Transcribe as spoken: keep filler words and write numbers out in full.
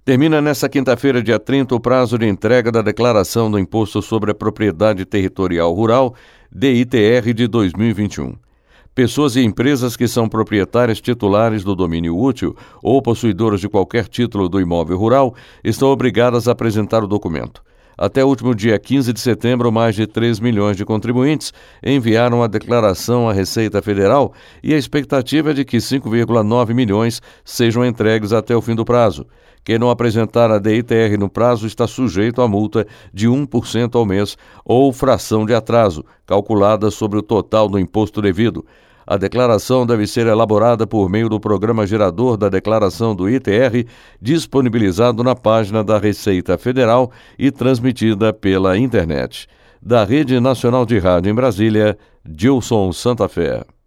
Termina nesta quinta-feira, dia trinta, o prazo de entrega da declaração do Imposto sobre a Propriedade Territorial Rural, D I T R, de dois mil e vinte e um. Pessoas e empresas que são proprietárias titulares do domínio útil ou possuidoras de qualquer título do imóvel rural estão obrigadas a apresentar o documento. Até o último dia quinze de setembro, mais de três milhões de contribuintes enviaram a declaração à Receita Federal e a expectativa é de que cinco vírgula nove milhões sejam entregues até o fim do prazo. Quem não apresentar a D I T R no prazo está sujeito a multa de um por cento ao mês ou fração de atraso, calculada sobre o total do imposto devido. A declaração deve ser elaborada por meio do programa gerador da declaração do I T R, disponibilizado na página da Receita Federal e transmitida pela internet. Da Rede Nacional de Rádio em Brasília, Gilson Santa Fé.